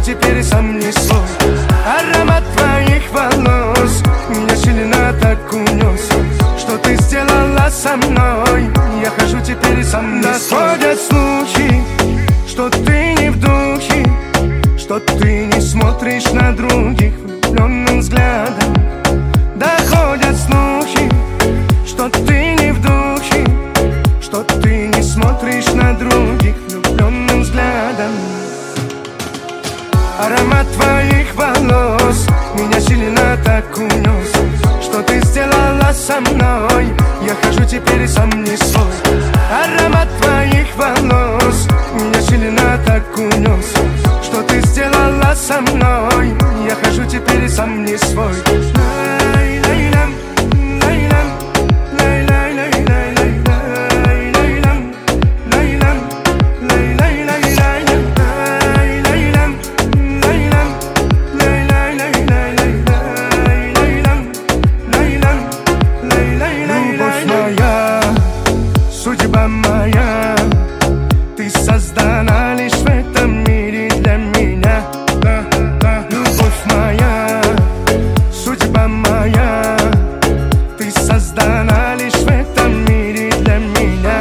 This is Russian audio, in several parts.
теперь сам не свой. Аромат твоих волос меня сильно так унес, что ты сделала со мной. Я хожу теперь сам не свой. Доходят слухи, что ты не в духе, что ты не смотришь на других влюбленным взглядом. Доходят слухи, что ты не в духе, что ты не смотришь на других влюбленным взглядом. Аромат твоих волос меня сильно так унес, что ты сделала со мной. Я хожу теперь сам не свой. Аромат твоих волос меня сильно так унес, что ты сделала со мной. Я хожу теперь сам не свой. Судьба моя, ты создана лишь в этом мире для меня. Любовь моя, судьба моя, ты создана лишь в этом мире для меня.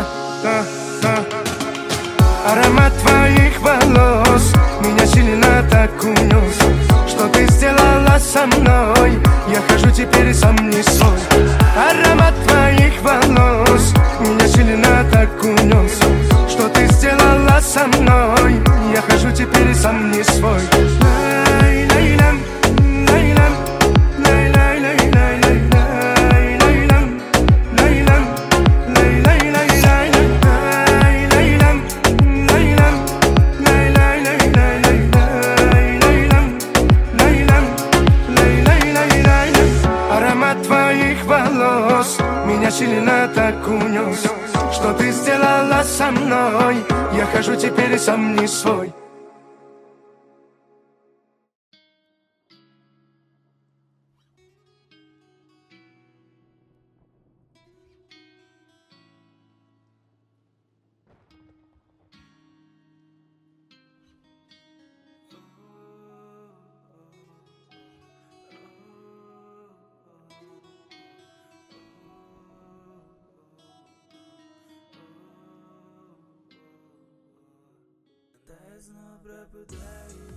Аромат твоих волос меня сильно так унес, что ты сделала со мной. Я хожу теперь сам не свой. Аромат твоих волос меня сильно так унес, что ты сделала со мной. Я хожу теперь сам не свой. Аромат твоих волос меня сильно так унес, что ты сделала со мной. Я хожу теперь сам не свой. Десь пропадає